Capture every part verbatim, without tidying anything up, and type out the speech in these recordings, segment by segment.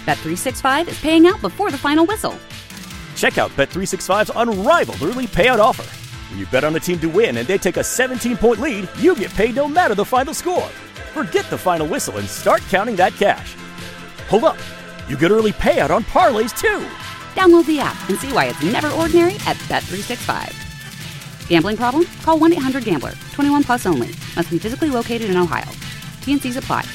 Bet three sixty-five is paying out before the final whistle. Check out Bet three sixty-five's unrivaled early payout offer. When you bet on a team to win and they take a seventeen-point lead, you get paid no matter the final score. Forget the final whistle and start counting that cash. Hold up. You get early payout on parlays, too. Download the app and see why it's never ordinary at Bet three sixty-five. Gambling problem? Call one eight hundred gambler. twenty-one plus only. Must be physically located in Ohio. T N Cs apply.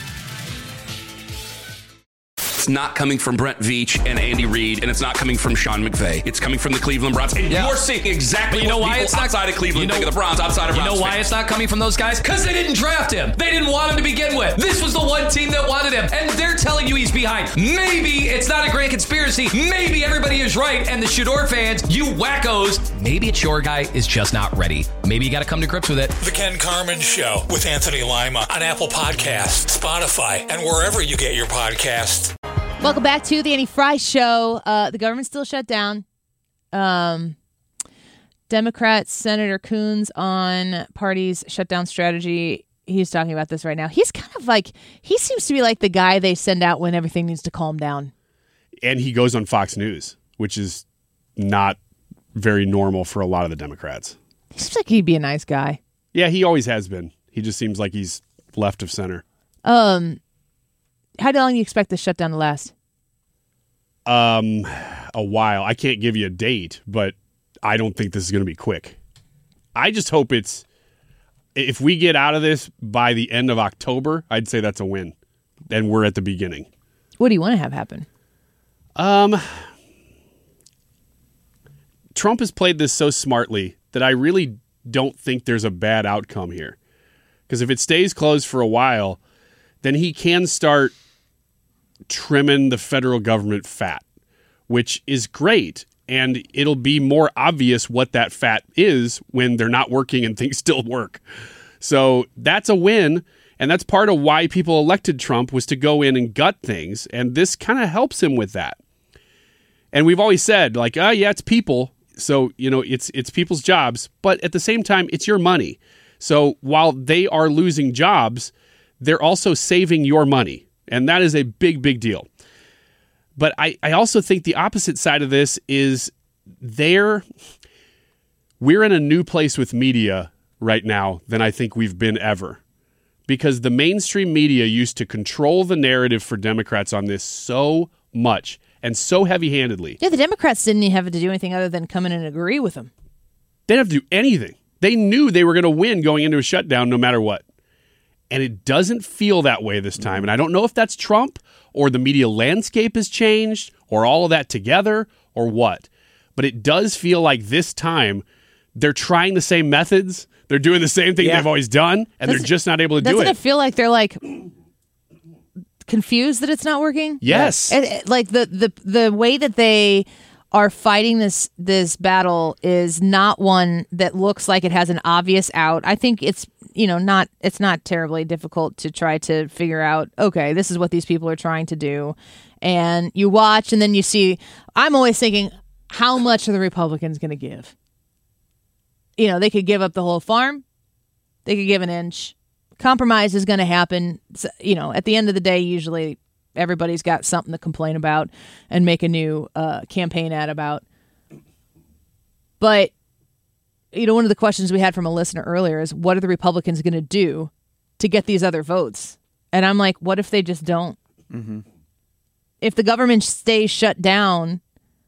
It's not coming from Brent Veach and Andy Reid, and it's not coming from Sean McVay. It's coming from the Cleveland Browns. And yeah. you're seeing exactly you know what why people it's not, outside of Cleveland you know, think of the Browns, outside of You Browns know why fans. it's not coming from those guys? Because they didn't draft him. They didn't want him to begin with. This was the one team that wanted him, and they're telling you he's behind. Maybe it's not a grand conspiracy. Maybe everybody is right, and the Shador fans, you wackos, maybe it's your guy is just not ready. Maybe you got to come to grips with it. The Ken Carman Show with Anthony Lima on Apple Podcasts, Spotify, and wherever you get your podcasts. Welcome back to the Annie Fry Show. Uh, the government's still shut down. Um, Democrat Senator Coons on party's shutdown strategy. He's talking about this right now. He's kind of like, he seems to be like the guy they send out when everything needs to calm down. And he goes on Fox News, which is not very normal for a lot of the Democrats. He seems like he'd be a nice guy. Yeah, he always has been. He just seems like he's left of center. Um, how long do you expect this shutdown to last? Um, a while. I can't give you a date, but I don't think this is going to be quick. I just hope it's, if we get out of this by the end of October, I'd say that's a win. And we're at the beginning. What do you want to have happen? Um, Trump has played this so smartly that I really don't think there's a bad outcome here. Because if it stays closed for a while, then he can start trimming the federal government fat, which is great. And it'll be more obvious what that fat is when they're not working and things still work. So that's a win. And that's part of why people elected Trump, was to go in and gut things. And this kind of helps him with that. And we've always said, like, oh, yeah, it's people. So, you know, it's it's people's jobs. But at the same time, it's your money. So while they are losing jobs, they're also saving your money. And that is a big, big deal. But I, I also think the opposite side of this is they're, we're in a new place with media right now than I think we've been ever. Because the mainstream media used to control the narrative for Democrats on this so much and so heavy-handedly. Yeah, the Democrats didn't even have to do anything other than come in and agree with them. They didn't have to do anything. They knew they were going to win going into a shutdown no matter what. And it doesn't feel that way this time. And I don't know if that's Trump or the media landscape has changed or all of that together or what. But it does feel like this time they're trying the same methods. They're doing the same thing yeah. they've always done, and doesn't, they're just not able to do it. Doesn't it feel like they're like confused that it's not working? Yes. It, it, like the, the the way that they are fighting this this battle is not one that looks like it has an obvious out. I think it's you know not it's not terribly difficult to try to figure out, okay, this is what these people are trying to do. And you watch and then you see, I'm always thinking, how much are the Republicans going to give? You know, they could give up the whole farm. They could give an inch. Compromise is going to happen. So, you know, at the end of the day, usually everybody's got something to complain about and make a new uh, campaign ad about. But, you know, one of the questions we had from a listener earlier is, what are the Republicans going to do to get these other votes? And I'm like, what if they just don't? Mm-hmm. If the government stays shut down,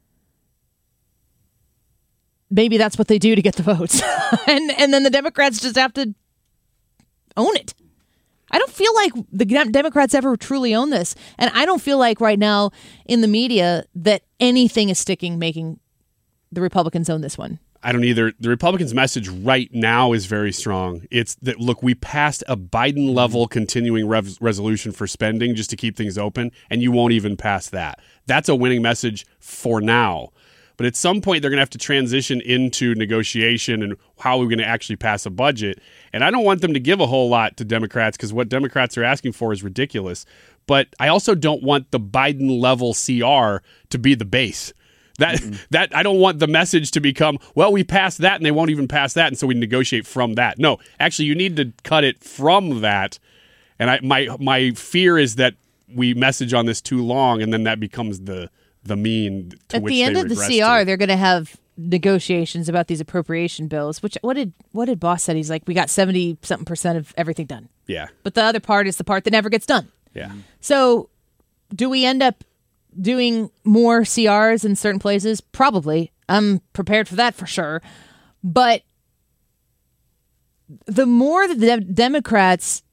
maybe that's what they do to get the votes. and and then the Democrats just have to own it. I don't feel like the Democrats ever truly own this. And I don't feel like right now in the media that anything is sticking, making the Republicans own this one. I don't either. The Republicans' message right now is very strong. It's that, look, we passed a Biden-level continuing rev- resolution for spending just to keep things open, and you won't even pass that. That's a winning message for now. But at some point, they're going to have to transition into negotiation and how we're going to actually pass a budget. And I don't want them to give a whole lot to Democrats because what Democrats are asking for is ridiculous. But I also don't want the Biden-level C R to be the base. That mm-hmm. that I don't want the message to become, well, we passed that and they won't even pass that, and so we negotiate from that. No, actually, you need to cut it from that. And I, my my fear is that we message on this too long, and then that becomes the the mean to At which the end they of the regress C R, to. they're going to have negotiations about these appropriation bills. Which what did what did Boss said? He's like, we got seventy something percent of everything done. Yeah, But the other part is the part that never gets done. yeah. So, do we end up doing more C Rs in certain places? Probably. I'm prepared for that for sure. But the more that the de- Democrats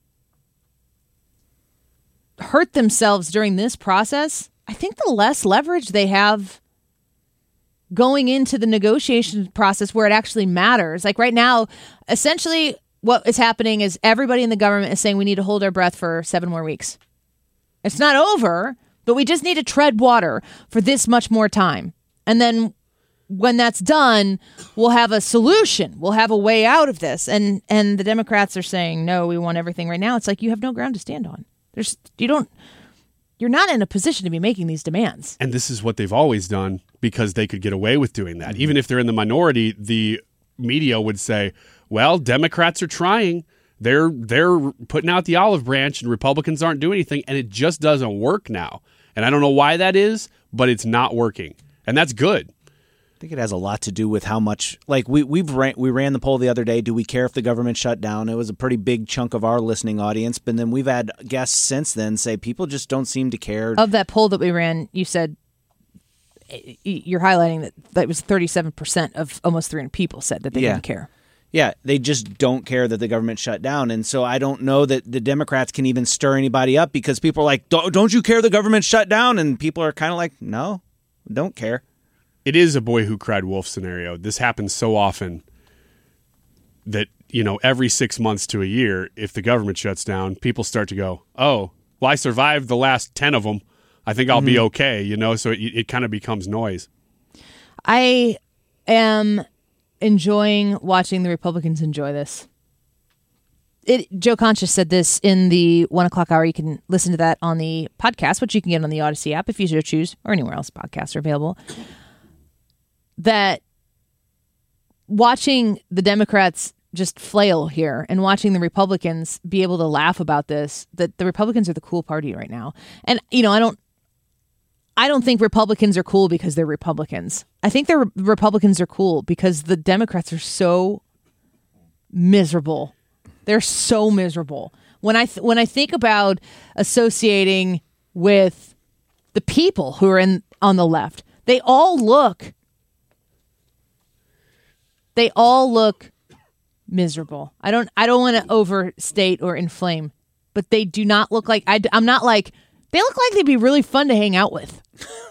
hurt themselves during this process, I think the less leverage they have going into the negotiation process where it actually matters. Like right now, essentially what is happening is everybody in the government is saying we need to hold our breath for seven more weeks. It's not over, but we just need to tread water for this much more time. And then when that's done, we'll have a solution. We'll have a way out of this. And and the Democrats are saying, no, we want everything right now. It's like you have no ground to stand on. There's you don't you're not in a position to be making these demands. And this is what they've always done because they could get away with doing that. Mm-hmm. Even if they're in the minority, the media would say, well, Democrats are trying. They're they're putting out the olive branch and Republicans aren't doing anything. And it just doesn't work now. And I don't know why that is, but it's not working. And that's good. I think it has a lot to do with how much, like we we've ran, we ran the poll the other day. Do we care if the government shut down? It was a pretty big chunk of our listening audience, but then we've had guests since then say people just don't seem to care. Of that poll that we ran, you said you're highlighting that that was thirty-seven percent of almost three hundred people said that they Yeah. didn't care. Yeah, they just don't care that the government shut down. And so I don't know that the Democrats can even stir anybody up because people are like, don't, don't you care the government shut down? And people are kind of like, no, don't care. It is a boy who cried wolf scenario. This happens so often that, you know, every six months to a year, if the government shuts down, people start to go, oh, well, I survived the last ten of them. I think I'll mm-hmm. be okay, you know, so it, it kind of becomes noise. I am enjoying watching the Republicans enjoy this. It, Joe Conscious said this in the one o'clock hour. You can listen to that on the podcast, which you can get on the Odyssey app if you so choose, or anywhere else podcasts are available. That watching the Democrats just flail here and watching the Republicans be able to laugh about this, that the Republicans are the cool party right now. And, you know, I don't, I don't think Republicans are cool because they're Republicans. I think the Republicans are cool because the Democrats are so miserable. They're so miserable. When I th- when I think about associating with the people who are in on the left, they all look they all look miserable. I don't I don't want to overstate or inflame, but they do not look like I, I'm not like they look like they'd be really fun to hang out with.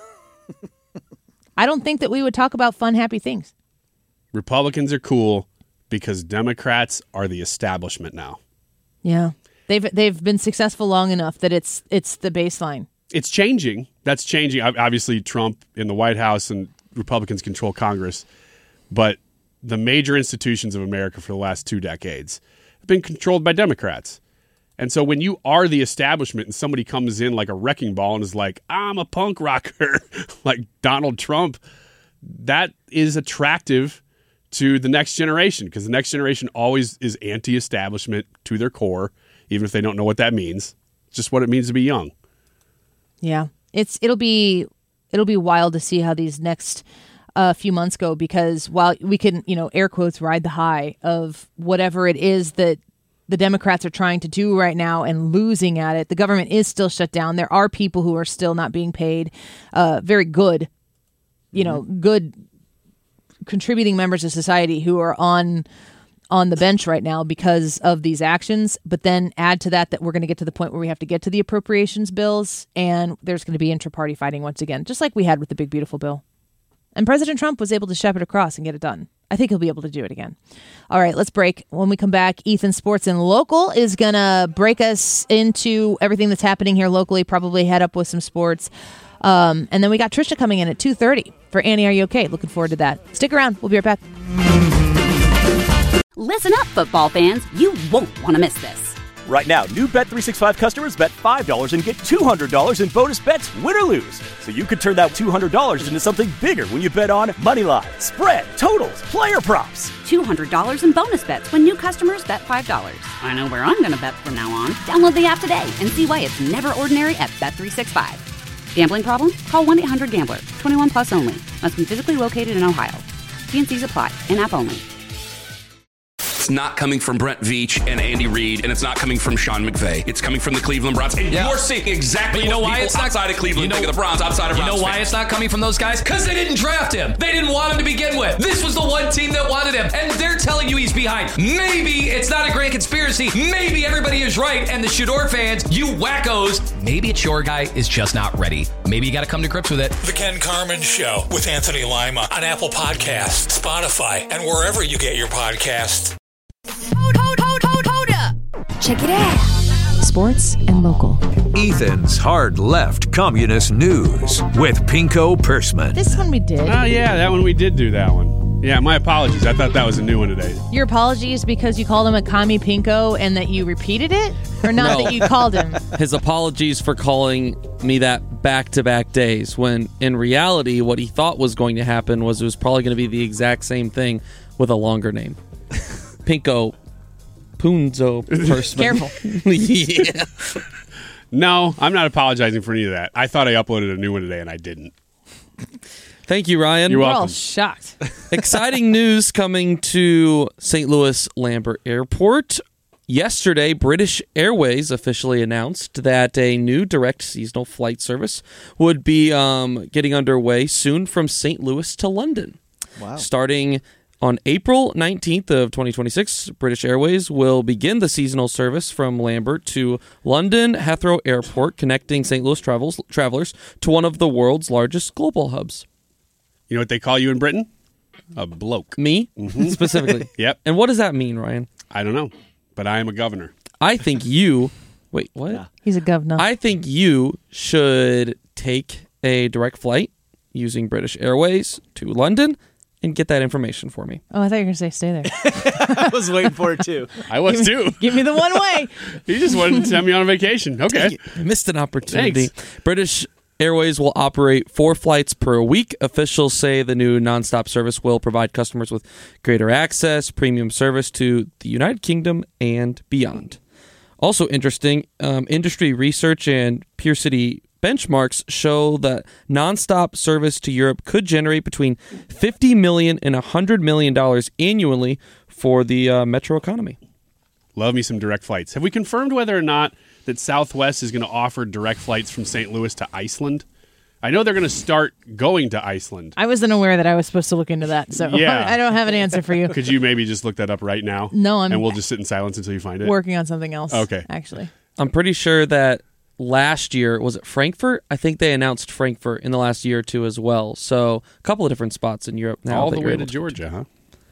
I don't think that we would talk about fun, happy things. Republicans are cool because Democrats are the establishment now. Yeah. They've they've been successful long enough that it's it's the baseline. It's changing. That's changing. Obviously, Trump in the White House and Republicans control Congress. But the major institutions of America for the last two decades have been controlled by Democrats. And so when you are the establishment and somebody comes in like a wrecking ball and is like, I'm a punk rocker, like Donald Trump, that is attractive to the next generation because the next generation always is anti-establishment to their core, even if they don't know what that means. It's just what it means to be young. Yeah, it's it'll be it'll be wild to see how these next uh, few months go because while we can, you know, air quotes, ride the high of whatever it is that the Democrats are trying to do right now and losing at it, the government is still shut down. There are people who are still not being paid. Uh, very good, you know, mm-hmm. good contributing members of society who are on on the bench right now because of these actions. But then add to that that we're going to get to the point where we have to get to the appropriations bills and there's going to be intra-party fighting once again, just like we had with the big, beautiful bill. And President Trump was able to shepherd across and get it done. I think he'll be able to do it again. All right, let's break. When we come back, Ethan Sports and Local is going to break us into everything that's happening here locally, probably head up with some sports. Um, and then we got Trisha coming in at two thirty for Annie, Are You Okay? Looking forward to that. Stick around. We'll be right back. Listen up, football fans. You won't want to miss this. Right now, new Bet three sixty-five customers bet five dollars and get two hundred dollars in bonus bets, win or lose. So you could turn that two hundred dollars into something bigger when you bet on money line, spread, totals, player props. two hundred dollars in bonus bets when new customers bet five dollars. I know where I'm going to bet from now on. Download the app today and see why it's never ordinary at Bet three sixty-five. Gambling problem? Call one eight hundred gambler. twenty-one plus only. Must be physically located in Ohio. T N Cs apply. In-app only. It's not coming from Brent Veach and Andy Reid, and it's not coming from Sean McVay. It's coming from the Cleveland Browns. And Yeah. you're seeing exactly But you know what why people it's not outside of Cleveland you know, think of the Browns, outside of You Browns know why fans. it's not coming from those guys? Because they didn't draft him. They didn't want him to begin with. This was the one team that wanted him, and they're telling you he's behind. Maybe it's not a grand conspiracy. Maybe everybody is right, and the Shador fans, you wackos, maybe it's your guy is just not ready. Maybe you got to come to grips with it. The Ken Carman Show with Anthony Lima on Apple Podcasts, Spotify, and wherever you get your podcasts. Hold, hold, hold, hold, hold up. Check it out. Sports and local. Ethan's Hard Left Communist News with Pinko Pursman. This one we did. Oh, yeah, that one we did do that one. Yeah, my apologies. I thought that was a new one today. Your apologies because you called him a commie pinko and that you repeated it? Or not No. that you called him? His apologies for calling me that back-to-back days, when in reality what he thought was going to happen was it was probably going to be the exact same thing with a longer name. Pinko Punzo Pursman. Careful. Yeah. No, I'm not apologizing for any of that. I thought I uploaded a new one today, and I didn't. Thank you, Ryan. You're We're welcome. all shocked. Exciting news coming to Saint Louis Lambert Airport. Yesterday, British Airways officially announced that a new direct seasonal flight service would be um, getting underway soon from Saint Louis to London. Wow. Starting on April nineteenth of twenty twenty-six, British Airways will begin the seasonal service from Lambert to London Heathrow Airport, connecting Saint Louis travels, travelers to one of the world's largest global hubs. You know what they call you in Britain? A bloke. Me, specifically. Yep. And what does that mean, Ryan? I don't know, but I am a governor. I think you... Wait, what? Yeah. He's a governor. I think you should take a direct flight using British Airways to London and get that information for me. oh, I thought you were going to say stay there. I was waiting for it too. I was too. Give me the one way. He just wanted to send me on a vacation. Okay. I missed an opportunity. Thanks. British Airways will operate four flights per week. Officials say the new nonstop service will provide customers with greater access, premium service to the United Kingdom and beyond. Also interesting, um, industry research and Pure City benchmarks show that nonstop service to Europe could generate between fifty million dollars and one hundred million dollars annually for the uh, metro economy. Love me some direct flights. Have we confirmed whether or not that Southwest is going to offer direct flights from Saint Louis to Iceland? I know they're going to start going to Iceland. I wasn't aware that I was supposed to look into that, so Yeah. I don't have an answer for you. Could you maybe just look that up right now? No, I'm- And we'll just sit in silence until you find it. Working on something else. Okay. Actually. I'm pretty sure that last year, was it Frankfurt? I think they announced Frankfurt in the last year or two as well. So a couple of different spots in Europe now. All that the you're way able to Georgia, huh?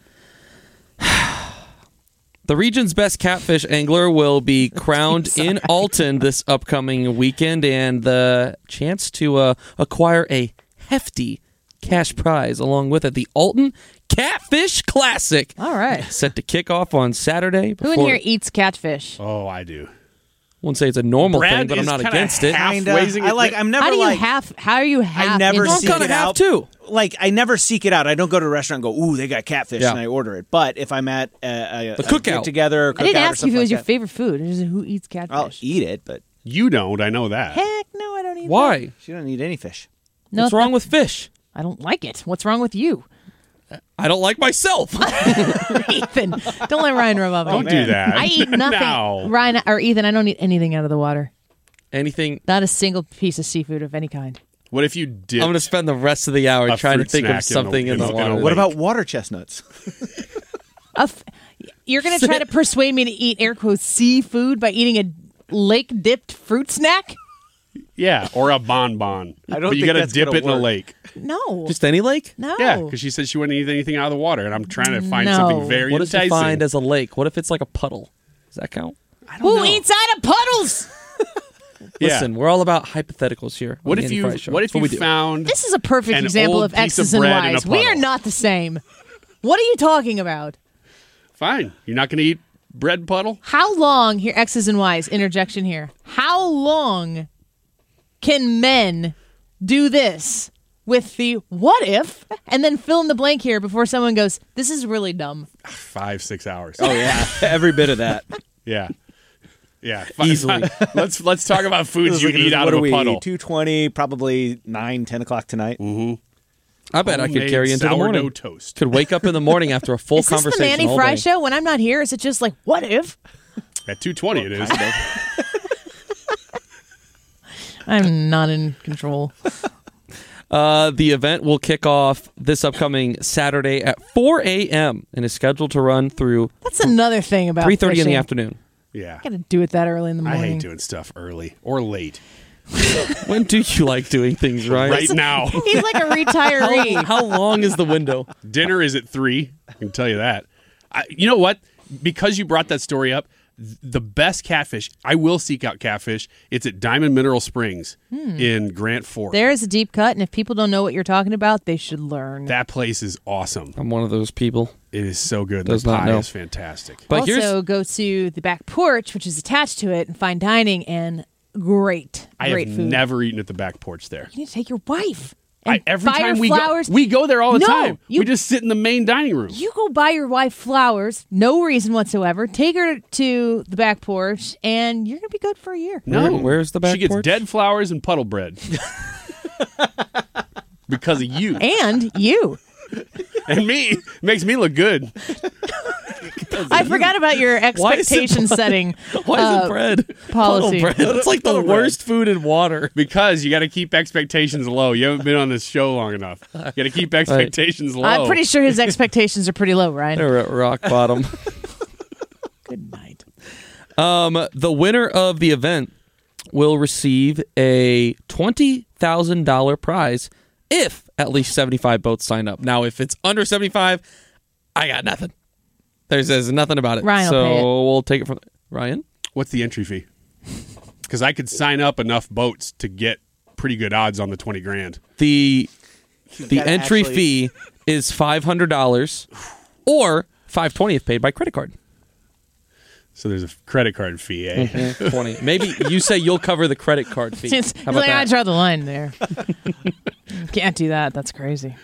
The region's best catfish angler will be crowned in Alton this upcoming weekend, and the chance to uh, acquire a hefty cash prize along with it. The Alton Catfish Classic. All right. Set to kick off on Saturday. Who in before- here eats catfish? Oh, I do. wouldn't say it's a normal Brad thing, but I'm is not kinda against it. half Kinda. raising I it. like. I'm never How do you like. half? How are you half? I never into- seek kinda it have out. to. Like I never seek it out. I don't go to a restaurant and go, "Ooh, they got catfish," Yeah. and I order it. But if I'm at a, a, The a cookout. get together, I didn't ask you if it was your favorite food. It's just who eats catfish. I'll eat it, but You don't. I know that. Heck no, I don't eat. Why? she don't eat any fish. No, What's wrong with fish? I don't like it. What's wrong with you, I don't like myself. Ethan? Don't let Ryan rub off. on Don't you. do that. I eat nothing. No. Ryan or Ethan, I don't eat anything out of the water. Anything? Not a single piece of seafood of any kind. What if you did? I'm going to spend the rest of the hour A trying to fruit think snack of something in in the- the, in a- in a water. What Like- about water chestnuts? A f- you're going to try to persuade me to eat air quotes seafood by eating a lake dipped fruit snack? Yeah, or a bonbon. I don't But you think gotta that's dip gonna it in a work. lake. No. Just any lake? no. Yeah, because she said she wouldn't eat anything out of the water, and I'm trying to find No. something very What is enticing. defined as a lake? What if it's like a puddle? Does that count? Who know. eats out of puddles? Yeah. Listen, we're all about hypotheticals here. on What the if Andy you? Fry Show. What if That's you we do. found? This is a perfect An example old of piece of X's and bread in a Y's. We are puddle. not the same. What are you talking about? Fine, you're not going to eat bread puddle. How long, here, X's and Y's, interjection here. How long can men do this with the what if, and then fill in the blank here before someone goes, this is really dumb? Five, six hours. Oh, yeah. Every bit of that. Yeah. Yeah. Easily. let's let's talk about foods you eat out what of are we, a puddle. two twenty, probably nine, ten o'clock tonight. Mm-hmm. I bet I could Homemade carry into the morning. sourdough toast. Could wake up in the morning after a full Is this the conversation Manny all Fry day. show? When I'm not here, is it just like, what if? At two twenty it is. I'm not in control. Uh, the event will kick off this upcoming Saturday at four a.m. and is scheduled to run through That's another thing about three thirty in the fishing. afternoon. Yeah. Got to do it that early in the I morning. hate doing stuff early or late. When do you like doing things, Ryan? Right now. He's like a retiree. How, how long is the window? Dinner is at three. I can tell you that. I, you know what? Because you brought that story up, th- the best catfish, I will seek out catfish. It's at Diamond Mineral Springs Hmm. in Grant Fork. There is a deep cut, and if people don't know what you're talking about, they should learn. That place is awesome. I'm one of those people. It is so good. Does the not pie know. is fantastic. But here's also, go to the back porch, which is attached to it, and fine dining, and great, I great have food. never eaten at the back porch there. You need to take your wife. I, And every buy time her we go, flowers. we go there all the No, time. you- we just sit in the main dining room. You go buy your wife flowers, no reason whatsoever. Take her to the back porch, and you're gonna be good for a year. No, Where- where's the back She gets porch? dead flowers and puddle bread because of you And you. and me. Makes me look good. I forgot about your Why is it- expectation setting. Why is uh, it bread? policy. Puddle bread. It's like the Puddle bread. worst food in water. Because you got to keep expectations low. You haven't been on this show long enough. You got to keep expectations low. I'm pretty sure his expectations are pretty low, Ryan. They're at rock bottom. Good night. Um, the winner of the event will receive a twenty thousand dollars prize if at least seventy-five boats sign up. Now, if it's under seventy-five, I got nothing. There's, there's nothing about it. Ryan will so pay it. we'll take it from Ryan. What's the entry fee? Because I could sign up enough boats to get pretty good odds on the twenty grand. The the gotta entry actually- fee is five hundred dollars or five hundred twenty dollars if paid by credit card. So there's a credit card fee, eh? twenty. Maybe you say you'll cover the credit card fee. He's How about like, I that? draw the line there. Can't do that. That's crazy.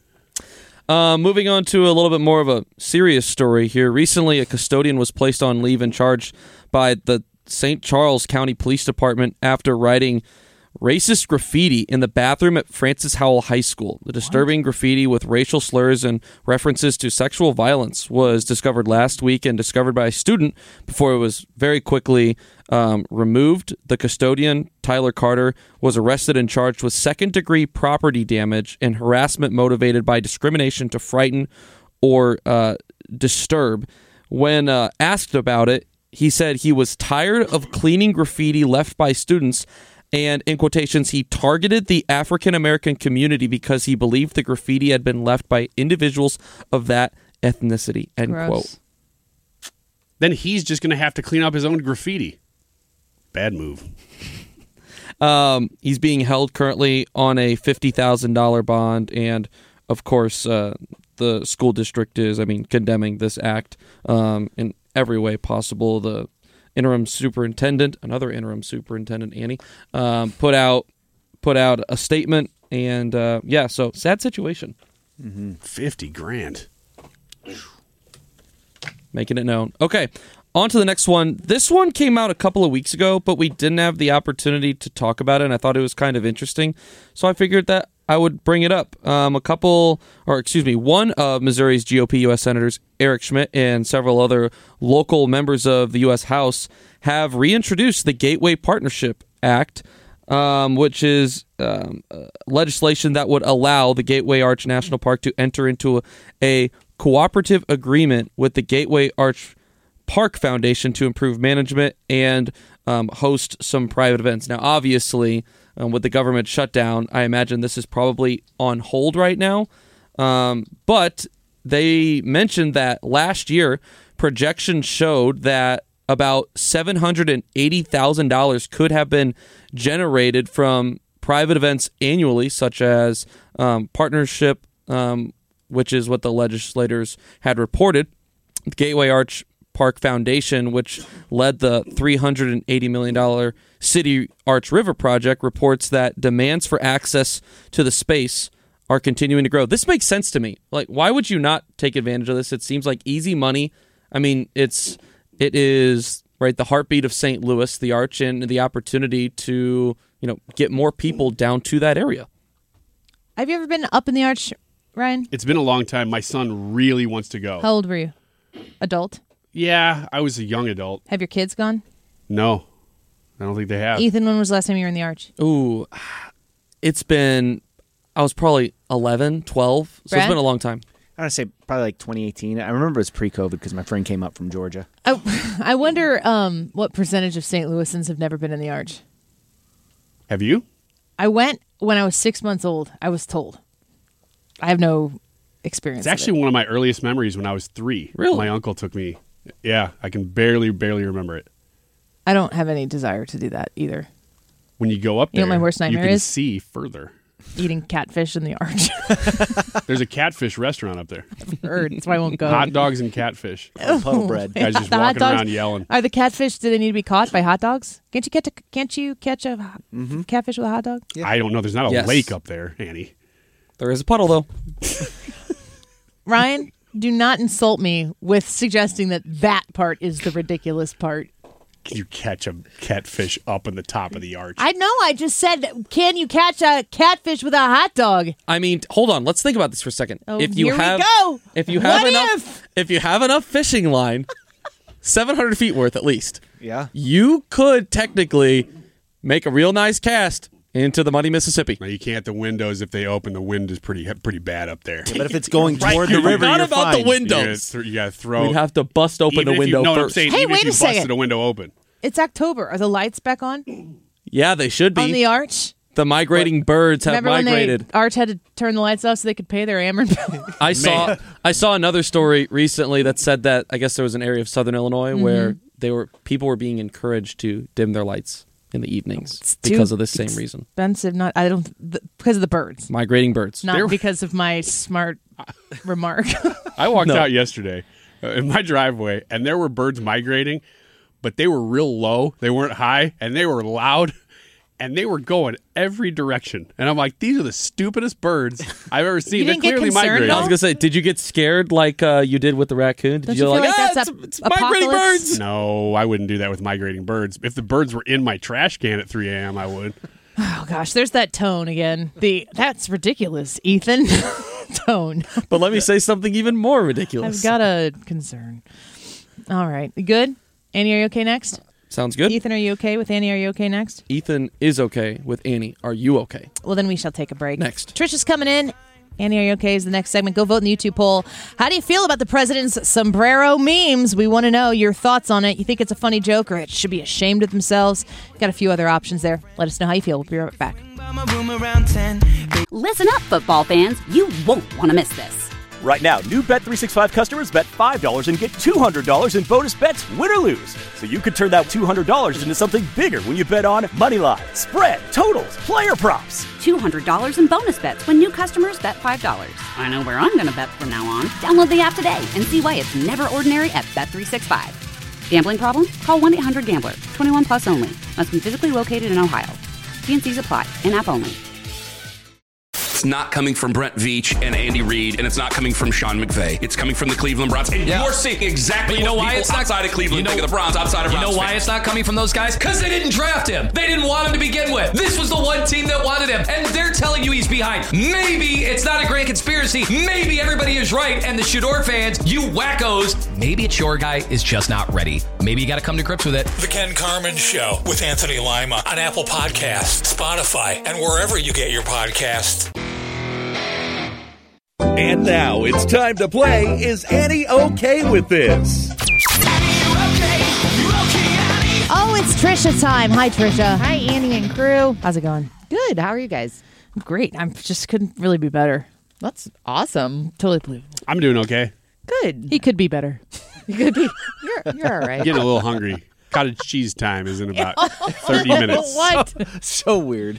Uh, moving on to a little bit more of a serious story here. Recently, a custodian was placed on leave and charged by the Saint Charles County Police Department after writing racist graffiti in the bathroom at Francis Howell High School. The disturbing graffiti with racial slurs and references to sexual violence was discovered last week and discovered by a student before it was very quickly um, removed. The custodian, Tyler Carter, was arrested and charged with second-degree property damage and harassment motivated by discrimination to frighten or uh, disturb. When uh, asked about it, he said he was tired of cleaning graffiti left by students, and in quotations, he targeted the African American community because he believed the graffiti had been left by individuals of that ethnicity. End Gross. quote. Then he's just going to have to clean up his own graffiti. Bad move. Um, he's being held currently on a fifty thousand dollars bond, and of course, uh, the school district is, I mean, condemning this act um, in every way possible. The interim superintendent, another interim superintendent, Annie, um, put out put out a statement, and uh, yeah, so sad situation. Mm-hmm. Fifty grand. Making it known. Okay, on to the next one. This one came out a couple of weeks ago, but we didn't have the opportunity to talk about it, and I thought it was kind of interesting, so I figured that I would bring it up. Um, a couple, or excuse me, one of Missouri's G O P U S Senators, Eric Schmidt, and several other local members of the U S House have reintroduced the Gateway Partnership Act, um, which is um, uh, legislation that would allow the Gateway Arch National Park to enter into a, a cooperative agreement with the Gateway Arch Park Foundation to improve management and um, host some private events. Now, obviously, um, with the government shutdown, I imagine this is probably on hold right now. Um, but they mentioned that last year, projections showed that about seven hundred eighty thousand dollars could have been generated from private events annually, such as um, partnership, um, which is what the legislators had reported. The Gateway Arch Park Foundation, which led the three hundred eighty million dollars City Arch River project, reports that demands for access to the space are continuing to grow. This makes sense to me. Like, why would you not take advantage of this? It seems like easy money. I mean, it's it is right the heartbeat of Saint Louis, the Arch, and the opportunity to, you know, get more people down to that area. Have you ever been up in the Arch, Ryan? It's been a long time. My son really wants to go. How old were you? Adult? Yeah, I was a young adult. Have your kids gone? No, I don't think they have. Ethan, when was the last time you were in the Arch? Ooh, it's been, I was probably eleven, twelve, so Brad? It's been a long time. I want to say probably like twenty eighteen. I remember it was pre-COVID because my friend came up from Georgia. I, I wonder um, what percentage of Saint Louisans have never been in the Arch. Have you? I went when I was six months old. I was told. I have no experience. It's actually of it. one of my earliest memories when I was three. Really? My uncle took me. Yeah, I can barely, barely remember it. I don't have any desire to do that either. When you go up You know there, what my worst nightmare you can is? see further. Eating catfish in the Arch. There's a catfish restaurant up there. Heard. That's why I won't go. Hot dogs and catfish. Puddle bread. Guys just The hot walking dogs- around yelling. Are the catfish? Do they need to be caught by hot dogs? Can't you catch a? Can't you catch a Mm-hmm. catfish with a hot dog? I don't know. There's not a Yes. lake up there, Annie. There is a puddle, though. Ryan, do not insult me with suggesting that that part is the ridiculous part. Can you catch a catfish up in the top of the arch? I know. I just said, can you catch a catfish with a hot dog? I mean, hold on. Let's think about this for a second. Oh, if you here we have, go. If you have What enough, if? if you have enough fishing line, seven hundred feet worth at least, Yeah. you could technically make a real nice cast into the muddy Mississippi. Now, you can't. The windows, if they open, the wind is pretty pretty bad up there. But if it's going Right, toward you're the river, not you're about fine. the windows. You got to throw. We'd have to bust open even the if window you, no, first. I'm saying, Hey, even wait if you a second. busted a window open. It's October. Are the lights back on Yeah, they should be. on the Arch? The migrating birds have Remember migrated. when the Arch had to turn the lights off so they could pay their Ameren bill? I saw I saw another story recently that said that I guess there was an area of Southern Illinois Mm-hmm. where they were people were being encouraged to dim their lights in the evenings It's too because of this same reason. Expensive, not I don't th- because of the birds, Migrating birds. not They were- because of my smart remark. I walked No. out yesterday uh, in my driveway, and there were birds migrating, but they were real low. They weren't high, and they were loud, and they were going every direction. And I'm like, these are the stupidest birds I've ever seen. You They're didn't get clearly concerned at migrating. I was gonna say, did you get scared like uh, you did with the raccoon? Did Don't you you like, feel like ah, that's it's, a- it's migrating apocalypse? birds? No, I wouldn't do that with migrating birds. If the birds were in my trash can at three a.m., I would. Oh gosh, there's that tone again. The that's ridiculous, Ethan. Tone. But let me say something even more ridiculous. I've got a concern. All right, you good? Annie, are you okay next? Sounds good. Ethan, are you okay with Annie? Are you okay next? Ethan is okay with Annie. Are you okay? Well, then we shall take a break. Next. Trisha's coming in. Annie, are you okay? Is the next segment. Go vote in the YouTube poll. How do you feel about the president's sombrero memes? We want to know your thoughts on it. You think it's a funny joke or it should be ashamed of themselves? Got a few other options there. Let us know how you feel. We'll be right back. Listen up, football fans. You won't want to miss this. Right now, new Bet three sixty-five customers bet five dollars and get two hundred dollars in bonus bets, win or lose. So you could turn that two hundred dollars into something bigger when you bet on money line, spread, totals, player props. two hundred dollars in bonus bets when new customers bet five dollars. I know where I'm going to bet from now on. Download the app today and see why it's never ordinary at Bet three sixty-five. Gambling problem? Call one eight hundred gambler. twenty-one plus only. Must be physically located in Ohio. T and C's apply. In-app only. It's not coming from Brent Veach and Andy Reid, and it's not coming from Sean McVay. It's coming from the Cleveland Browns. And Yeah. you're seeing exactly But you know what why people it's not outside of Cleveland you know, think of the Browns, outside of You Browns know why fans. it's not coming from those guys? Because they didn't draft him. They didn't want him to begin with. This was the one team that wanted him, and they're telling you he's behind. Maybe it's not a grand conspiracy. Maybe everybody is right, and the Shador fans, you wackos, maybe it's your guy is just not ready. Maybe you got to come to grips with it. The Ken Carmen Show with Anthony Lima on Apple Podcasts, Spotify, and wherever you get your podcasts. And now it's time to play Is Annie Okay With This? Oh, it's Trisha time. Hi, Trisha. Hi, Annie and crew. How's it going? Good. How are you guys? Great. I just couldn't really be better. That's awesome. Totally believable. I'm doing okay. Good. He could be better. You could be. You're, you're all right. Getting a little hungry. Cottage cheese time is in about thirty minutes. What? So weird.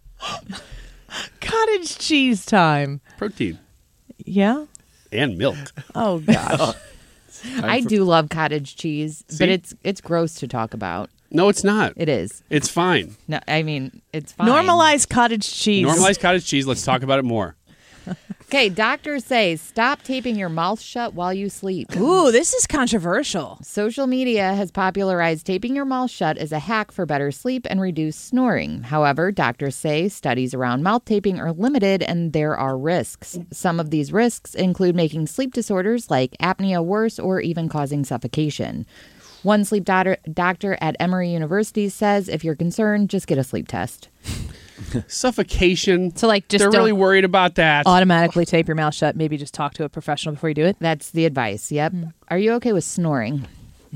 Cottage cheese time. Protein Yeah? and milk. Oh, gosh. I do love cottage cheese, See? but it's it's gross to talk about. No, it's not. It is. It's fine. No, I mean it's fine. Normalize cottage cheese. Normalized cottage cheese. Let's talk about it more. Okay, doctors say stop taping your mouth shut while you sleep. Ooh, this is controversial. Social media has popularized taping your mouth shut as a hack for better sleep and reduced snoring. However, doctors say studies around mouth taping are limited and there are risks. Some of these risks include making sleep disorders like apnea worse or even causing suffocation. One sleep doctor, doctor at Emory University says if you're concerned, just get a sleep test. Suffocation. So, like, just They're don't really worried about that. automatically tape your mouth shut. Maybe just talk to a professional before you do it. That's the advice. Yep. Are you okay with snoring?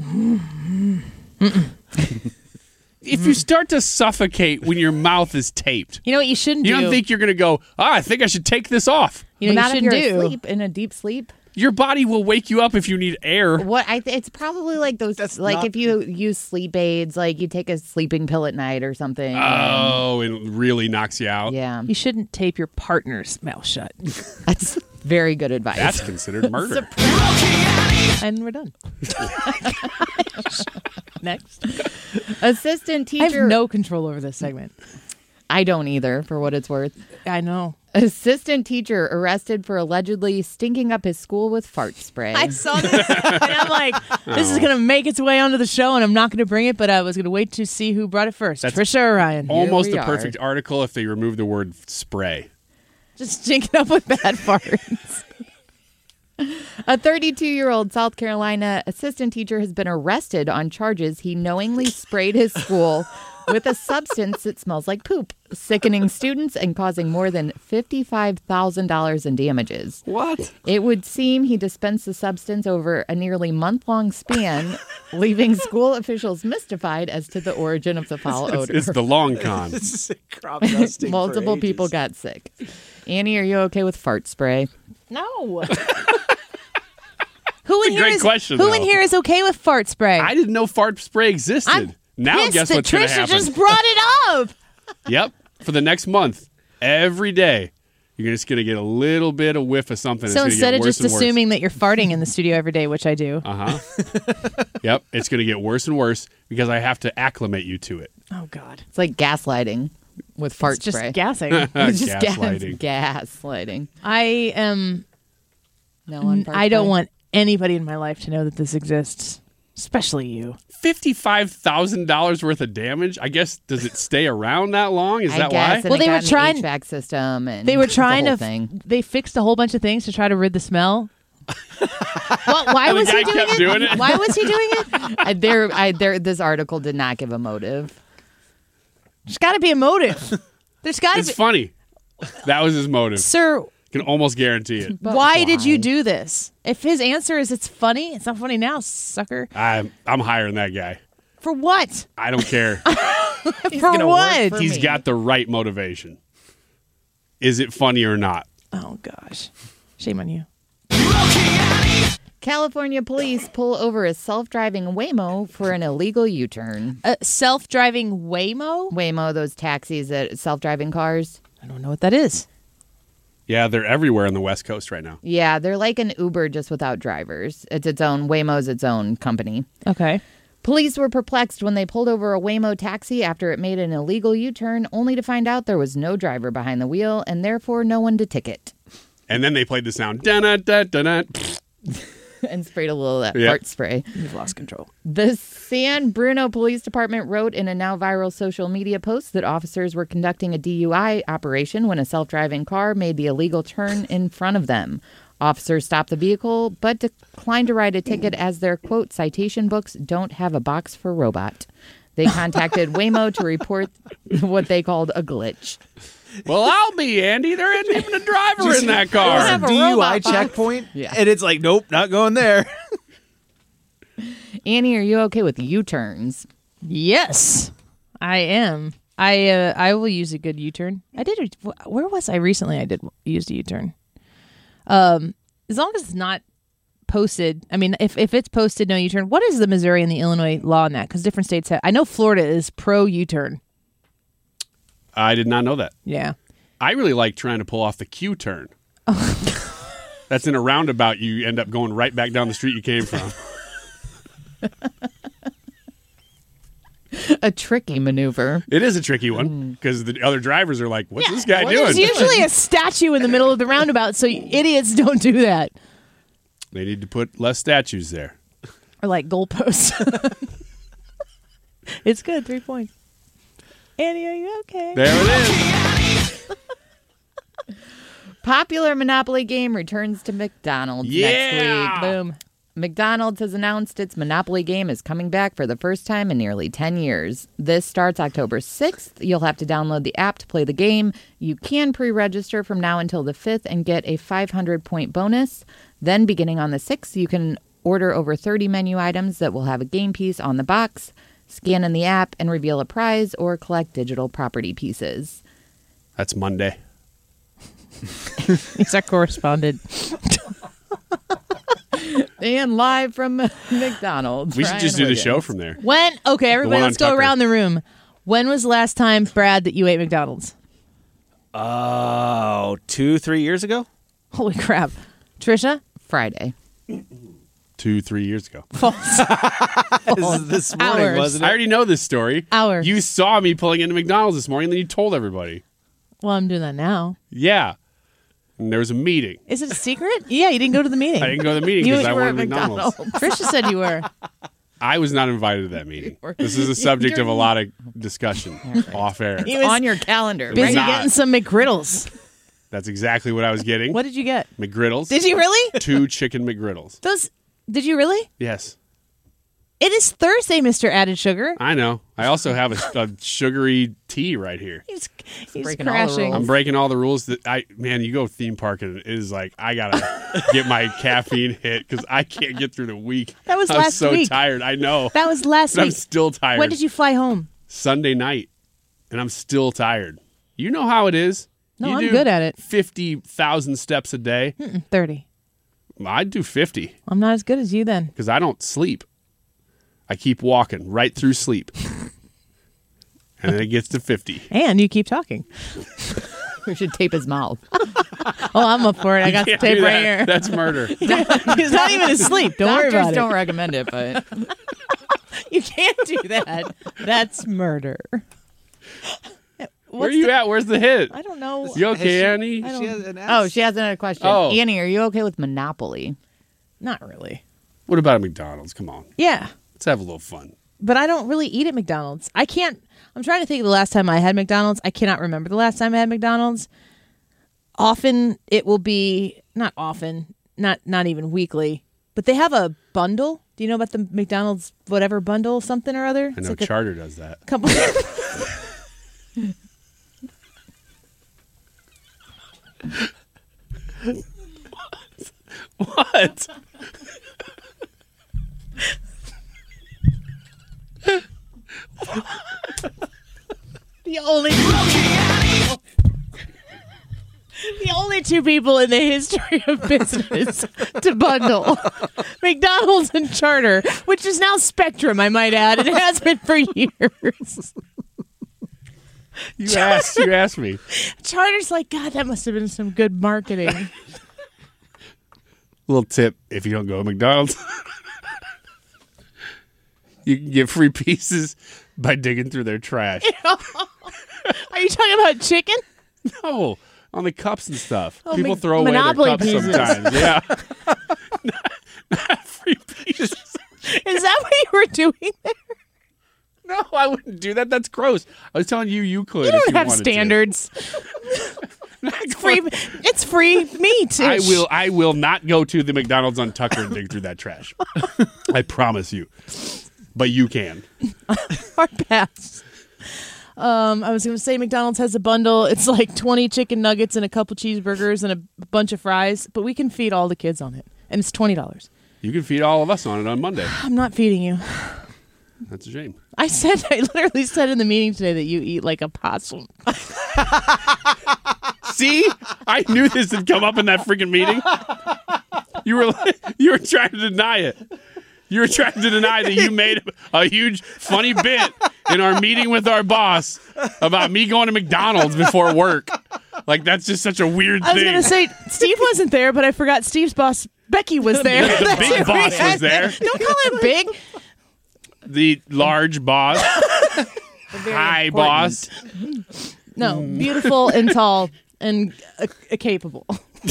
If you start to suffocate when your mouth is taped, You know what you shouldn't you do? don't think you're going to go, ah, I think I should take this off. You know Well, what not you if shouldn't you're do? asleep in a deep sleep. Your body will wake you up if you need air. What I th- it's probably like those like not- if you use sleep aids, like you take a sleeping pill at night or something. Oh, it really knocks you out. Yeah, You shouldn't tape your partner's mouth shut. that's very good advice. That's considered murder. And we're done. Next. Assistant I have teacher. no control over this segment. I don't either, for what it's worth. I know. Assistant teacher arrested for allegedly stinking up his school with fart spray. I saw this, and I'm like, this is going to make its way onto the show, and I'm not going to bring it, but I was going to wait to see who brought it first. That's Trisha or Ryan? Almost we the are. perfect article if they remove the word spray. Just stinking up with bad farts. A thirty-two-year-old South Carolina assistant teacher has been arrested on charges he knowingly sprayed his school with a substance that smells like poop, sickening students and causing more than fifty-five thousand dollars in damages. What? It would seem he dispensed the substance over a nearly month-long span, leaving school officials mystified as to the origin of the foul It's, odor. it's the long con. This is a crop dusting for Multiple ages. people got sick. Annie, are you okay with fart spray? No. Who in a here great is- question, Who though. in here is okay with fart spray? I didn't know fart spray existed. I'm now pissed guess that what's going to Trisha happen. just brought it up. Yep. For the next month, every day, you're just going to get a little bit of whiff of something. So It's instead gonna of get worse just and worse. assuming that you're farting in the studio every day, which I do. Uh huh. Yep. It's going to get worse and worse because I have to acclimate you to it. Oh, God. It's like gaslighting with fart It's just spray. gassing. It's just gas- Gaslighting. gaslighting. I am. No on fart I don't spray? want anybody in my life to know that this exists, especially you. fifty-five thousand dollars worth of damage? I guess, does it stay around that long? Is I that guess, why? and Well, it they got were an trying- H V A C system, and They were the trying whole to. thing. They fixed a whole bunch of things to try to rid the smell. What, why And the was he guy doing kept it? doing it? Why was he doing it? I, there, I, there. This article did not give a motive. There's got to be a motive. There's got to It's be. funny. That was his motive. Sir, Can almost guarantee it. But why did you why? do this? If his answer is it's funny, it's not funny now, sucker. I'm, I'm hiring that guy. For what? I don't care. For gonna what? work for He's me. got the right motivation. Is it funny or not? Oh gosh, shame on you. California police pull over a self-driving Waymo for an illegal U-turn. A self-driving Waymo? Waymo, those taxis that self-driving cars. I don't know what that is. Yeah, they're everywhere on the West Coast right now. Yeah, they're like an Uber just without drivers. It's its own Waymo's its own company. Okay. Police were perplexed when they pulled over a Waymo taxi after it made an illegal U-turn, only to find out there was no driver behind the wheel and therefore no one to ticket. And then they played the sound. Da-na-da-da-da. And sprayed a little of that Yep. fart spray. You've lost control. The San Bruno Police Department wrote in a now viral social media post that officers were conducting a D U I operation when a self-driving car made the illegal turn in front of them. Officers stopped the vehicle but declined to write a ticket as their, quote, citation books don't have a box for robot. They contacted Waymo to report what they called a glitch. Well, I'll be, Andy. There isn't even a driver in that It car. was have a a D U I robot box. checkpoint, Yeah. and it's like, nope, not going there. Annie, are you okay with U-turns? Yes, I am. I uh, I will use a good U-turn. I did. A, where was I recently? I did used a U-turn. Um, as long as it's not posted. I mean, if if it's posted no U-turn, what is the Missouri and the Illinois law on that? Because different states have. I know Florida is pro U-turn. I did not know that. Yeah. I really like trying to pull off the Q turn. That's in a roundabout. You end up going right back down the street you came from. A tricky maneuver. It is a tricky one because the other drivers are like, what's Yeah, this guy well, doing? There's usually a statue in the middle of the roundabout, so idiots don't do that. They need to put less statues there. Or like goalposts. It's good. Three points. Annie, are you okay? There it is. Popular Monopoly game returns to McDonald's Yeah! next week. Boom. McDonald's has announced its Monopoly game is coming back for the first time in nearly ten years. This starts October sixth. You'll have to download the app to play the game. You can pre-register from now until the fifth and get a five hundred point bonus. Then, beginning on the sixth, you can order over thirty menu items that will have a game piece on the box, scan in the app, and reveal a prize or collect digital property pieces. That's Monday. He's our correspondent. And live from McDonald's. We should Ryan just do the Wiggins. show from there. When? Okay, everybody, one on let's go Tucker. around the room. When was the last time, Brad, that you ate McDonald's? Oh, two, three years ago? Holy crap. Trisha? Friday. Two, three years ago. False. This, this morning, Hours. wasn't I it? already know this story. Hours. You saw me pulling into McDonald's this morning, and then you told everybody. Well, I'm doing that now. Yeah. And there was a meeting. Is it a secret? Yeah, you didn't go to the meeting. I didn't go to the meeting You because I were wanted at McDonald's. Trisha said you were. I was not invited to that meeting. This is a subject of a lot of discussion off air. He was On your calendar. busy not. getting some McGriddles. That's exactly what I was getting. What did you get? McGriddles. Did you really? Two chicken McGriddles. Those? Did you really? Yes. It is Thursday, Mister Added Sugar. I know. I also have a, a sugary tea right here. He's, he's breaking all the crashing. rules. I'm breaking all the rules that I man, you go theme park and it is like I gotta get my caffeine hit because I can't get through the week. That was I'm last so week. tired. I know. That was last But week. I'm still tired. When did you fly home? Sunday night, and I'm still tired. You know how it is. No, you I'm do good at it. Fifty thousand steps a day. Mm-mm, thirty. I'd do fifty I'm not as good as you then. because I don't sleep. I keep walking right through sleep, and then it gets to fifty. And you keep talking. We should tape his mouth. Oh, I'm up for it. I got the Can't tape do right that. here. That's murder. He's not even asleep. Don't worry Doctors about don't it. recommend it, but You can't do that. That's murder. Where What's are you the- at? Where's the hit? I don't know. You okay, she- Annie? I She don't, has an oh, ass. she has another question. Oh. Annie, are you okay with Monopoly? not really. What about a McDonald's? Come on, Yeah. let's have a little fun. But I don't really eat at McDonald's. I can't. I'm trying to think of the last time I had McDonald's. I cannot remember the last time I had McDonald's. Often it will be not often, not not even weekly, but they have a bundle. Do you know about the McDonald's whatever bundle, something or other? I know like a Charter does that. couple. What? The only the only two people in the history of business to bundle McDonald's and Charter, which is now Spectrum, I might add. It has been for years. You asked. You asked me. Charter's like, God, that must have been some good marketing. Little tip: if you don't go to McDonald's, you can get free pieces by digging through their trash. Are you talking about chicken? No, on the cups and stuff. Oh, People Mc- throw away Monopoly their cups pieces. sometimes. Yeah. not, not free pieces. Is that what you were doing there? No, I wouldn't do that. That's gross. I was telling you you could. You if don't you have wanted to. standards. It's free. It's free meat. I will. I will not go to the McDonald's on Tucker and dig through that trash. I promise you. But you can. Hard pass. Um, I was going to say McDonald's has a bundle. It's like twenty chicken nuggets and a couple cheeseburgers and a bunch of fries, but we can feed all the kids on it, and it's twenty dollars. You can feed all of us on it on Monday. I'm not feeding you. That's a shame. I said, I literally said in the meeting today that you eat like a possum. See, I knew this had come up in that freaking meeting. You were you were trying to deny it. You were trying to deny that you made a huge funny bit in our meeting with our boss about me going to McDonald's before work. Like, that's just such a weird I was thing. going to say, Steve wasn't there, but I forgot Steve's boss, Becky, was there. The, the big boss was there. Don't call him big. The large boss. High important. boss. No, beautiful and tall and uh, uh, capable.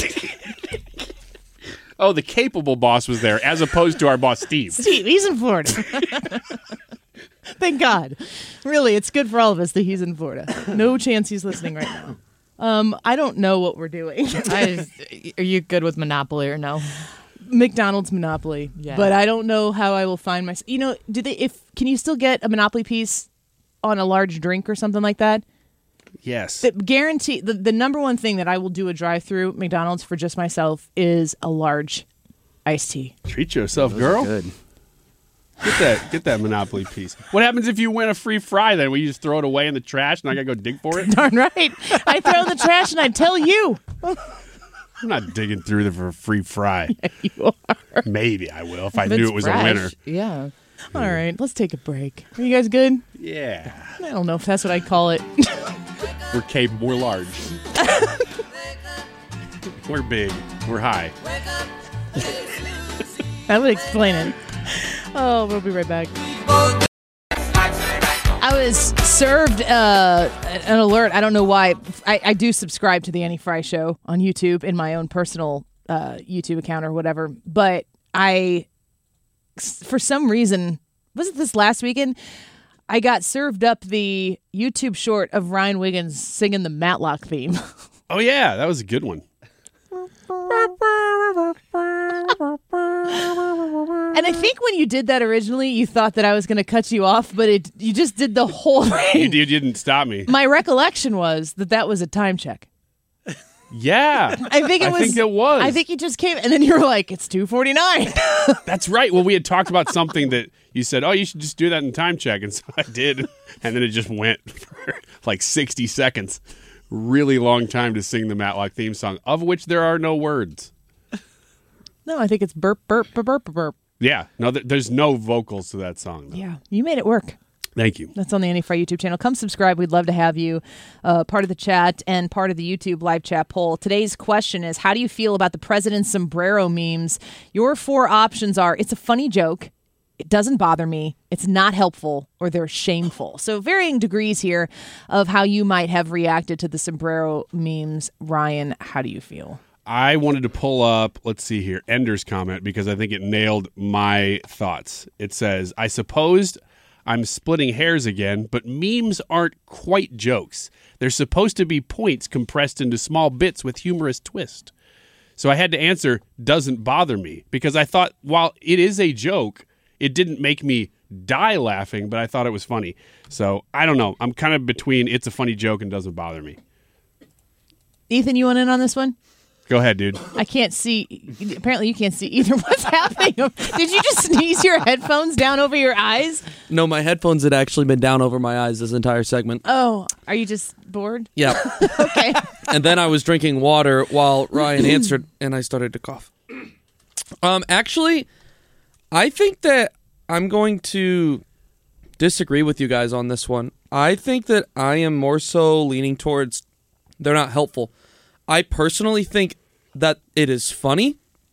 Oh, the capable boss was there, as opposed to our boss, Steve. Steve, he's in Florida. Thank God. Really, it's good for all of us that he's in Florida. No chance he's listening right now. Um, I don't know what we're doing. I, are you good with Monopoly or no? McDonald's Monopoly. Yeah. But I don't know how I will find myself. You know, do they? If can you still get a Monopoly piece on a large drink or something like that? Yes. The guarantee the, the number one thing that I will do a drive-through McDonald's for just myself is a large iced tea. Treat yourself, girl. Good. Get that, get that Monopoly piece. What happens if you win a free fry? Then we just throw it away in the trash, and I gotta go dig for it. Darn right. I throw it in the trash, and I tell you. I'm not digging through there for a free fry. Yeah, you are. Maybe I will if I If knew it's it was fresh, a winner. Yeah. All right, let's take a break. Are you guys good? Yeah. I don't know if that's what I'd call it. We're capable. We're large. We're big. We're high. That would explain it. Oh, we'll be right back. I was served uh, an alert. I don't know why. I, I do subscribe to the Annie Fry Show on YouTube in my own personal uh, YouTube account or whatever. But I, for some reason, was it this last weekend? I got served up the YouTube short of Ryan Wiggins singing the Matlock theme. Oh, yeah. That was a good one. And I think when you did that originally, you thought that I was going to cut you off, but it you just did the whole thing. You, you didn't stop me. My recollection was that that was a time check. Yeah. I think it I was. think it was. I think you just came, and then you were like, "It's two forty-nine." That's right. Well, we had talked about something that you said, "Oh, you should just do that in time check," and so I did, and then it just went for like sixty seconds. Really long time to sing the Matlock theme song, of which there are no words. No, I think it's burp, burp, burp, burp, burp. Yeah. No, th- there's no vocals to that song, though. Yeah, you made it work. Thank you. That's on the Annie Fry YouTube channel. Come subscribe. We'd love to have you uh, part of the chat and part of the YouTube live chat poll. Today's question is, how do you feel about the president's sombrero memes? Your four options are, it's a funny joke, it doesn't bother me, it's not helpful, or they're shameful. So varying degrees here of how you might have reacted to the sombrero memes. Ryan, how do you feel? I wanted to pull up, let's see here, Ender's comment, because I think it nailed my thoughts. It says, I suppose I'm splitting hairs again, but memes aren't quite jokes. They're supposed to be points compressed into small bits with humorous twist. So I had to answer, doesn't bother me, because I thought, while it is a joke, it didn't make me die laughing, but I thought it was funny. So I don't know. I'm kind of between it's a funny joke and doesn't bother me. Ethan, you want in on this one? Go ahead, dude. I can't see. Apparently, you can't see either. What's happening? Did you just sneeze your headphones down over your eyes? No, my headphones had actually been down over my eyes this entire segment. Oh, are you just bored? Yeah. Okay. And then I was drinking water while Ryan answered, and I started to cough. Um, actually, I think that I'm going to disagree with you guys on this one. I think that I am more so leaning towards they're not helpful. I personally think that it is funny,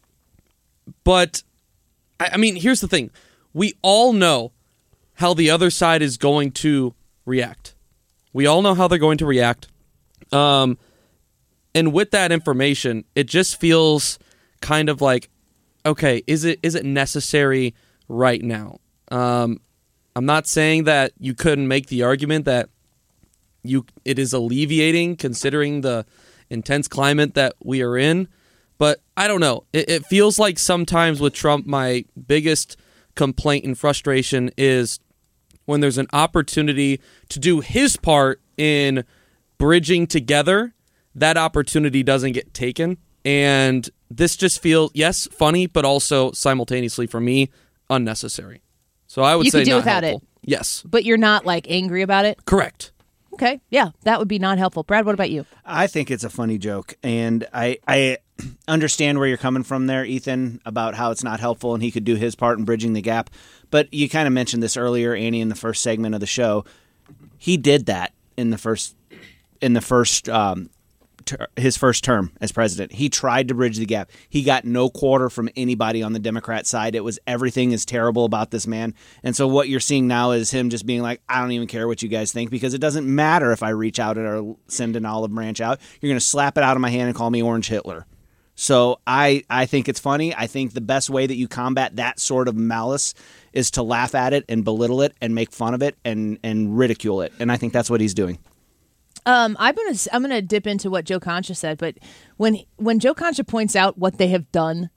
but, I, I mean, here's the thing. We all know how the other side is going to react. We all know how they're going to react. Um, and with that information, it just feels kind of like, okay, is it is it necessary right now? Um, I'm not saying that you couldn't make the argument that you it is alleviating considering the intense climate that we are in, but I don't know. It, it feels like sometimes with Trump, my biggest complaint and frustration is when there's an opportunity to do his part in bridging together, that opportunity doesn't get taken. And this just feels, yes, funny, but also simultaneously for me, unnecessary. So I would you say could do not without helpful. it. Yes. But you're not like angry about it? Correct. Okay, yeah, that would be not helpful. Brad, what about you? I think it's a funny joke, and I I understand where you're coming from there, Ethan, about how it's not helpful and he could do his part in bridging the gap. But you kind of mentioned this earlier, Annie, in the first segment of the show. He did that in the first in the first um, ter- his first term as president. He tried to bridge the gap. He got no quarter from anybody on the Democrat side. It was everything is terrible about this man. And so what you're seeing now is him just being like, I don't even care what you guys think, because it doesn't matter if I reach out or send an olive branch out. You're going to slap it out of my hand and call me Orange Hitler. So I, I think it's funny. I think the best way that you combat that sort of malice is to laugh at it and belittle it and make fun of it and, and ridicule it. And I think that's what he's doing. Um, I'm gonna I'm gonna dip into what Joe Concha said, but when when Joe Concha points out what they have done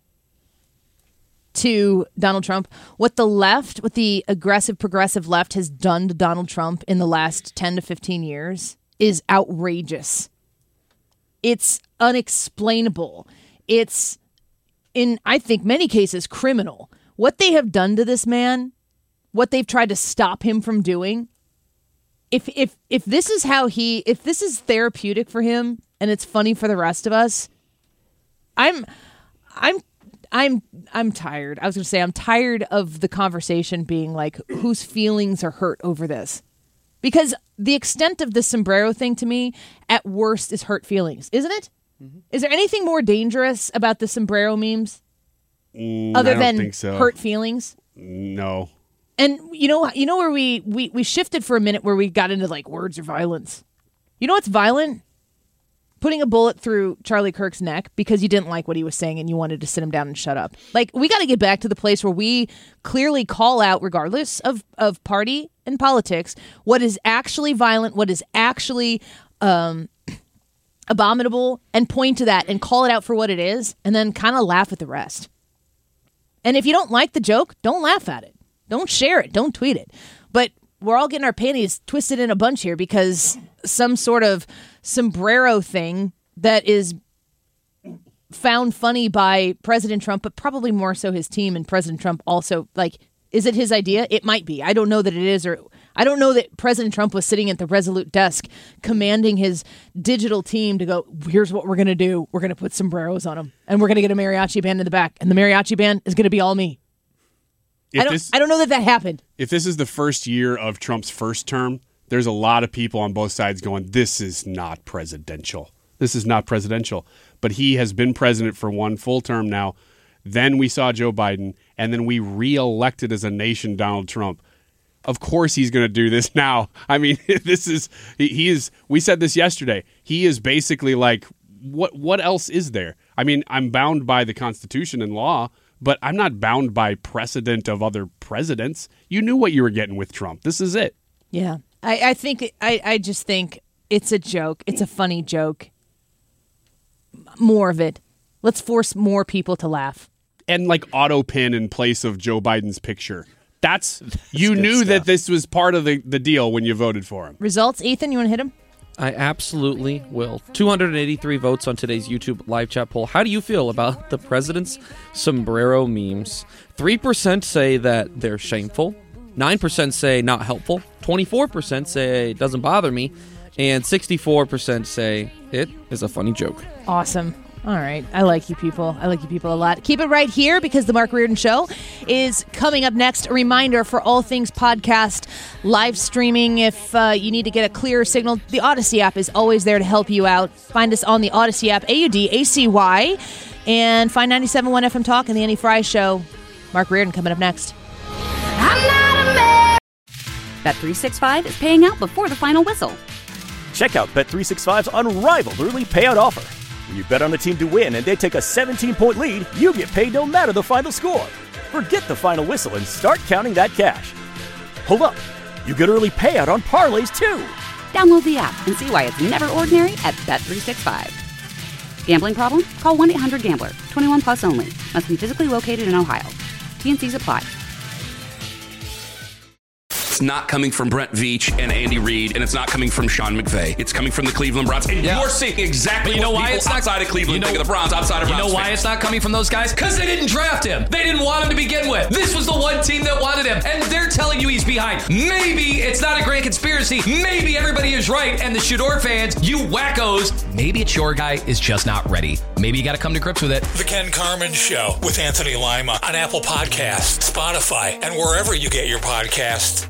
to Donald Trump, what the left, what the aggressive progressive left has done to Donald Trump in the last ten to fifteen years is outrageous. It's unexplainable. It's, in, I think, many cases, criminal. What they have done to this man, what they've tried to stop him from doing, if if if this is how he, if this is therapeutic for him and it's funny for the rest of us, I'm, I'm, I'm, I'm tired. I was going to say I'm tired of the conversation being like, whose feelings are hurt over this. Because the extent of the sombrero thing to me, at worst, is hurt feelings, isn't it? Mm-hmm. Is there anything more dangerous about the sombrero memes Mm, other I don't than think so. hurt feelings? No. And you know, you know where we, we we shifted for a minute, where we got into like words or violence. You know what's violent? Putting a bullet through Charlie Kirk's neck because you didn't like what he was saying and you wanted to sit him down and shut up. Like, we got to get back to the place where we clearly call out, regardless of, of party and politics, what is actually violent, what is actually um, abominable, and point to that and call it out for what it is, and then kind of laugh at the rest. And if you don't like the joke, don't laugh at it. Don't share it. Don't tweet it. But we're all getting our panties twisted in a bunch here because some sort of sombrero thing that is found funny by President Trump, but probably more so his team, and President Trump also, like, is it his idea? It might be. I don't know that it is, or I don't know that President Trump was sitting at the Resolute desk commanding his digital team to go, here's what we're going to do. We're going to put sombreros on them, and we're going to get a mariachi band in the back, and the mariachi band is going to be all me. If I don't, this, I don't know that that happened. If this is the first year of Trump's first term, there's a lot of people on both sides going, this is not presidential. This is not presidential. But he has been president for one full term now. Then we saw Joe Biden, and then we re-elected as a nation Donald Trump. Of course he's going to do this now. I mean, this is, he, he is, we said this yesterday. He is basically like, what, what else is there? I mean, I'm bound by the Constitution and law, but I'm not bound by precedent of other presidents. You knew what you were getting with Trump. This is it. Yeah. I, I think, I, I just think it's a joke. It's a funny joke. More of it. Let's force more people to laugh. And like auto pin in place of Joe Biden's picture. That's, That's you knew stuff. that this was part of the, the deal when you voted for him. Results, Ethan, you want to hit him? I absolutely will. two hundred eighty-three votes on today's YouTube live chat poll. How do you feel about the president's sombrero memes? three percent say that they're shameful. nine percent say not helpful. twenty-four percent say it doesn't bother me. And sixty-four percent say it is a funny joke. Awesome. All right. I like you people. I like you people a lot. Keep it right here because the Mark Reardon Show is coming up next. A reminder for all things podcast live streaming. If uh, you need to get a clearer signal, the Odyssey app is always there to help you out. Find us on the Odyssey app, A U D A C Y, and find ninety-seven point one F M Talk and the Annie Fry Show. Mark Reardon coming up next. I'm not a man. Bet three sixty-five is paying out before the final whistle. Check out Bet three sixty-five's unrivaled early payout offer. When you bet on a team to win and they take a seventeen-point lead, you get paid no matter the final score. Forget the final whistle and start counting that cash. Hold up. You get early payout on parlays, too. Download the app and see why it's never ordinary at Bet three sixty-five. Gambling problem? Call one eight hundred gambler. twenty-one plus only. Must be physically located in Ohio. T N Cs apply. It's not coming from Brent Veach and Andy Reid, and it's not coming from Sean McVay. It's coming from the Cleveland Browns. And yeah. you're seeing exactly you know what why people it's not, outside of Cleveland you know, think of the Browns, outside of You Browns know why fans. it's not coming from those guys? Because they didn't draft him. They didn't want him to begin with. This was the one team that wanted him, and they're telling you he's behind. Maybe it's not a grand conspiracy. Maybe everybody is right, and the Shador fans, you wackos, maybe it's your guy is just not ready. Maybe you got to come to grips with it. The Ken Carman Show with Anthony Lima on Apple Podcasts, Spotify, and wherever you get your podcasts.